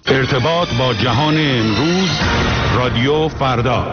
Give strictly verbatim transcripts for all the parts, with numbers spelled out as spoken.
ارتباط با جهان امروز، رادیو فردا.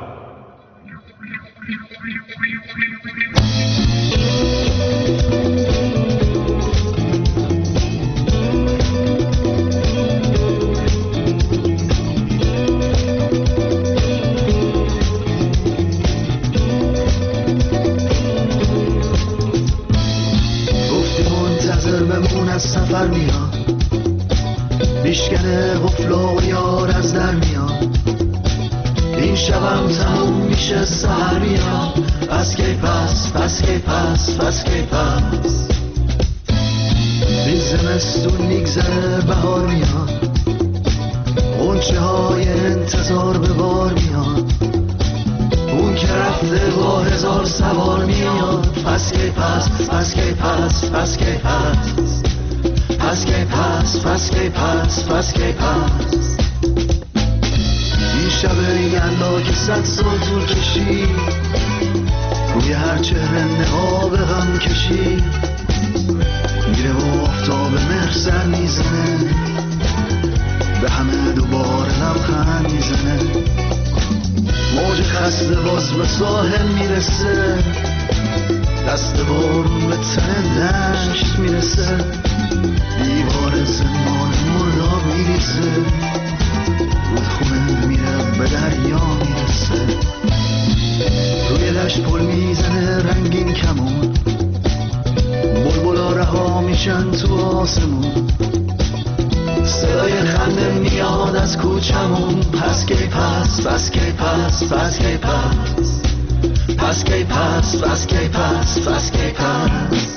گفتی منتظر بمون از سفر میاد، بیشکنه غفلا و یار از در میاد، این شبم تموم میشه سهر میاد، پس کی پس پس کی پس پس کی پس این زمستون میگذره بهار میاد، غنچه های انتظار به بار میاد، اون که رفته با هزار سوار میاد، پس کی پس پس کی پس پس کی پس پس کی پس پس کی پس پس کی پس این شب یلدا که صد سال طول کشید، روی هر چهره نقاب غم کشید، میره و آفتاب مهر سر میزنه، به همه دوباره لبخند میزنه، موج خسته باز به ساحل میرسه، دست بارون به تن دشت میرسه، دیوار زمان مرداب میریزه، رودخونه میره به دریا میرسه، روی دشت پل میزنه رنگین کمون، بلبلا رها میشن تو آسمون، صدای خنده میاد از کوچمون، پس کی پس پس کی پس پس کی پس پس کی پس پس کی پس پس کی پس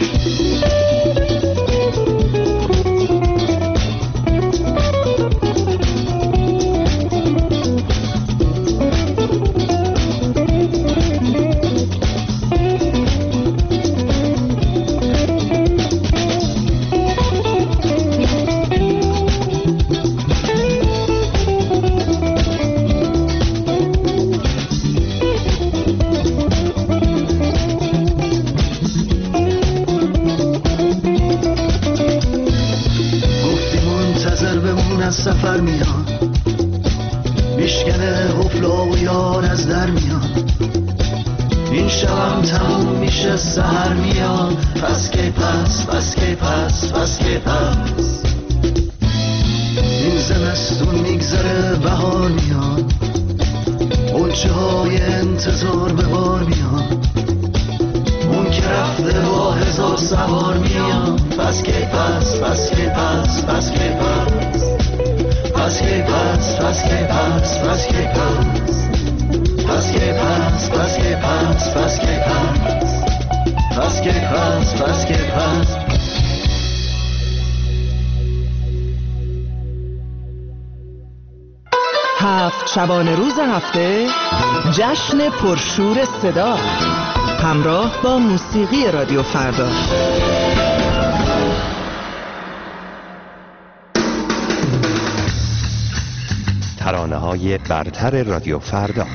سفر میاد، میشکنه غفلا و یار از در میاد، این شبم تموم میشه سهر میاد، پس کی پس پس کی پس پس کی پس این زمستون میگذره بهار میاد، غنچه های انتظار به بار میاد، اون که رفته با هزار سوار میاد، پس کی پس پس کی پس پس کی پس پس کی پس پس کی پس پس کی پس پس کی پس پس کی پس پس کی پس پس کی پس پس کی پس هفت شبانه روز هفته جشن پرشور صدا همراه با موسیقی رادیو فردا. ترانه های برتر رادیو فردا.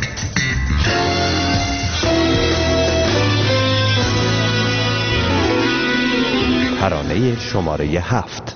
ترانه شماره هفت.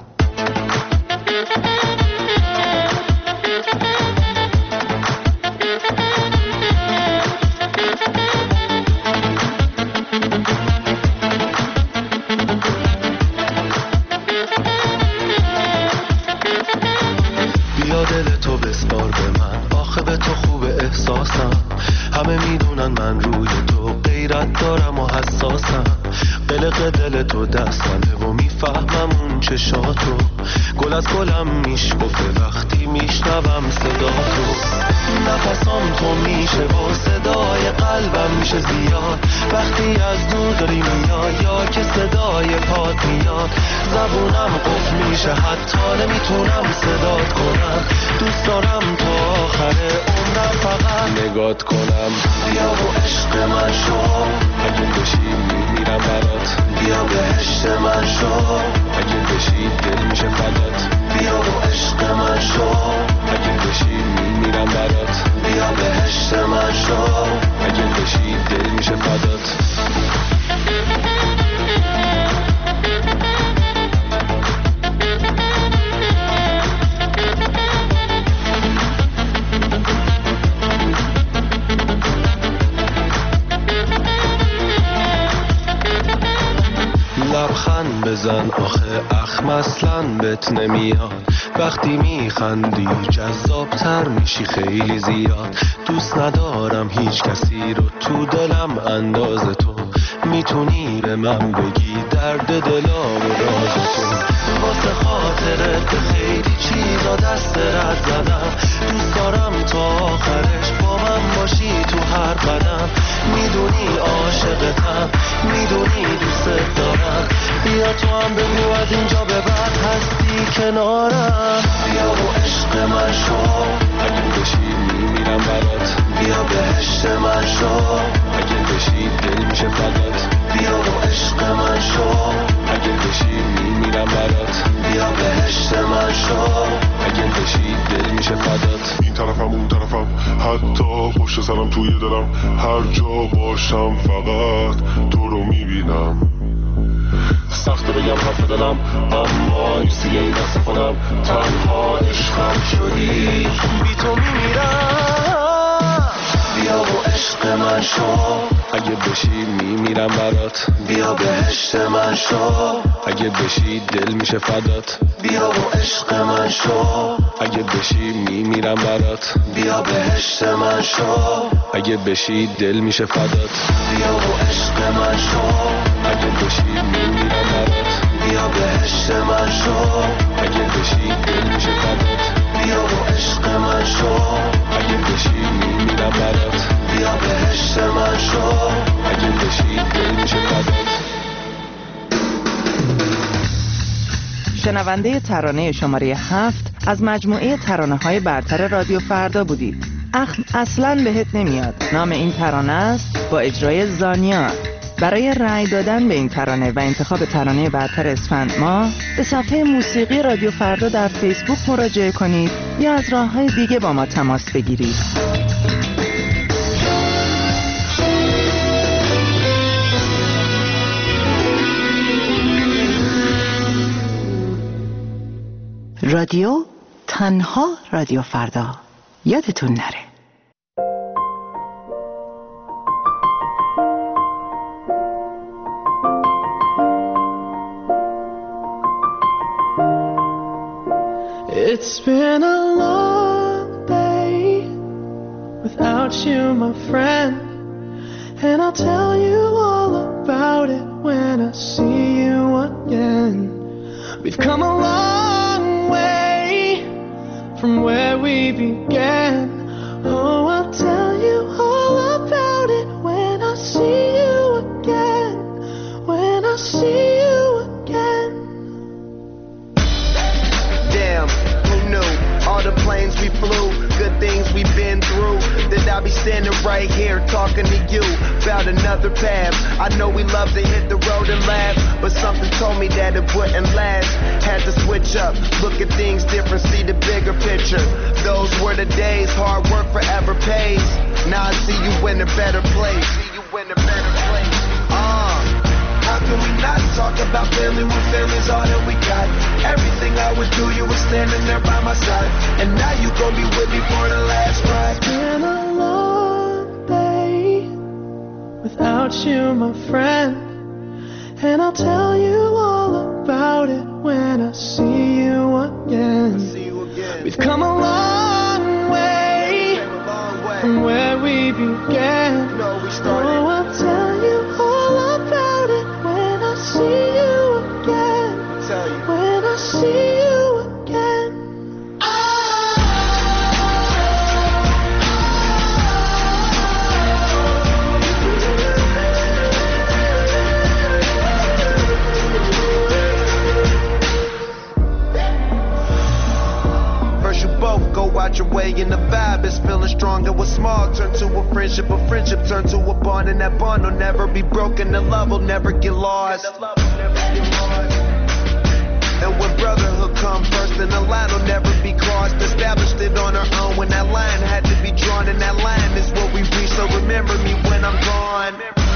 همه میدونن من روی تو غیرت دارم و حساسم، قلق دل تو دستمه و میفهمم اون چشاتو، گل از گلم میشکفه وقتی میشنوم صدا تو، نفسام تو میشه و صدای قلبم میشه زیاد، وقتی از دور داری میاد یا که صدای پات میاد، زبونم قفل میشه حتی نمیتونم صدات کنم، دوست دارم تا آخر عمرم فقط نگات کنم، بیا و عشق من شو، اگه بشی میمیرم برات، بیا بهشت من شو، اگه بشی دل میشه فدات، بیا و عشق من شو، اگه بشی میمیرم برات، بیا بهشت من شو، اگه بشی دل میشه فدات. بزن آخه اخم اصلا بهت نمیاد. وقتی میخندی جذابتر میشی خیلی زیاد. دوست ندارم هیچ کسی رو تو دلم انداز تو. میتونی به من بگی درد دلا و راز تو. واسه خاطرت به خیلی چیزا دست رد زدم. دوست دارم تا آخرش با من باشی تو هر قدم. میدونی عاشقتم، میدونی دوست دارم. بیا تو هم بگو از اینجا به بعد هستی کنارم. بیا و عشق من شو، اگه بشی میمیرم برات. بیا بهشت من شو، اگه بشی دل میشه فقط. بیا و عشق من شو، اگه بشی میمیرم برات. بیا بهشت من شو، اگه بشی دل میشه فقط. این طرفم اون طرفم حتی پشت سرم توی دلم. هر جا باشم فقط تو رو میبینم. سخته بگم حرف دلم اما نیستی این دست خودم. تنها عشقم شدی، بی تو میمیرم. بیا و عشق من شو، اگه بشی میمیرم برات. بیا بهشت من شو، اگه بشی دل میشه فدات. بیا و عشق من شو، اگه بشی میمیرم برات. بیا بهشت من شو، اگه بشی دل میشه فدات. بیا و عشق من شو، اگه بشی میمیرم برات. بیا بهشت من شو، اگه بشی دل میشه فدات. بیا و عشق من شو، اگه بشی میمیرم برات. بیا بهشت من شو، اگه بشی دل میشه فدات. شنونده ترانه شماره هفت از مجموعه ترانه‌های برتر رادیو فردا بودید. اخم اصلاً بهت نمیاد نام این ترانه است، با اجرای زانیا. برای رأی دادن به این ترانه و انتخاب ترانه برتر اسفند ماه به صفحه موسیقی رادیو فردا در فیسبوک مراجعه کنید یا از راه‌های دیگه با ما تماس بگیرید. رادیو تنها رادیو فردا، یادتون نره. It's been a long day without you, my friend, and I'll tell you all about it when I see you again. We've come a long way from where we began. Oh, I'll tell you all about it when I see you again, when I see you again. Damn, who knew? All the planes we flew, good things we've been through. That I'll be standing right here talking to you about another path. I know we love to hit the road and laugh, but something told me that it wouldn't last. Had to switch up, look at things different, see the bigger picture. Those were the days, hard work forever pays. Now I see you in a better place. See you in a better place. Uh, how can we not talk about family when family's all that we got? Everything I would do, you were standing there by my side, and now you gon' be with me for the last ride. It's been a long day without you, my friend, and I'll tell you all about it when I see you again. See you again. We've come a long way, Came a long way. from where we began. You know we started. Oh, I'll tell you all about it when I see you again, Tell you. when I see you again. First you both go out your way and the vibe is feeling stronger. What's small turn to a friendship, a friendship turn to a bond, and that bond will never be broken. The love will never get lost. And when brotherhood come first, then the line will never be crossed. Established it on our own when that line had to be drawn, and that line is what we reach. So remember me when I'm gone.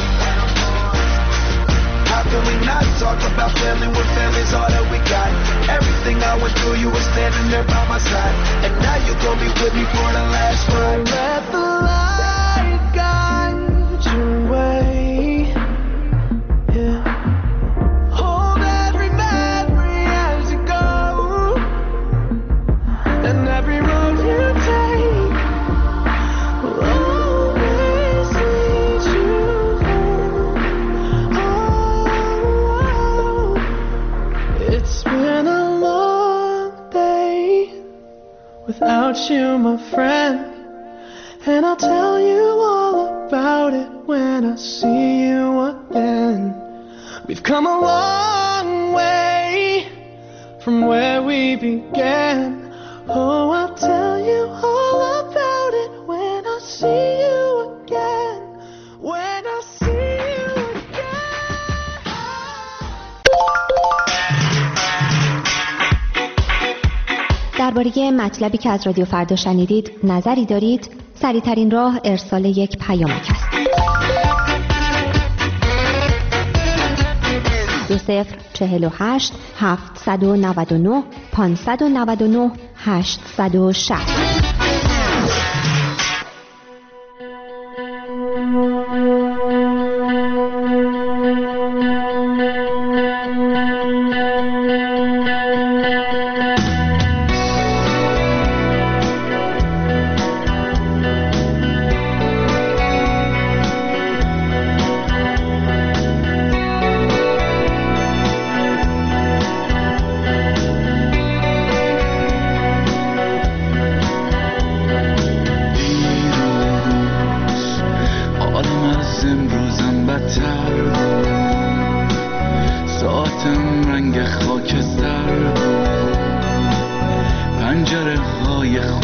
How can we not talk about family when family's all that we got? Everything I went through, you were standing there by my side, and now you gon' be with me for the last ride. Let the light guide your way. Yeah. Hold every without you, my friend. And I'll tell you all about it when I see you again. We've come a long way from where we began. Oh, I'll tell you all about it when I see you again. When I see you again. درباره مطلبی که از رادیو فردا شنیدید نظری دارید؟ سریع‌ترین راه ارسال یک پیامک است. دو صفر چهل و هشت هفتصد و نود و نه پانصد و نود و نه هشتصد و شصت.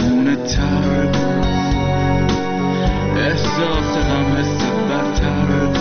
احساس غم حس برتر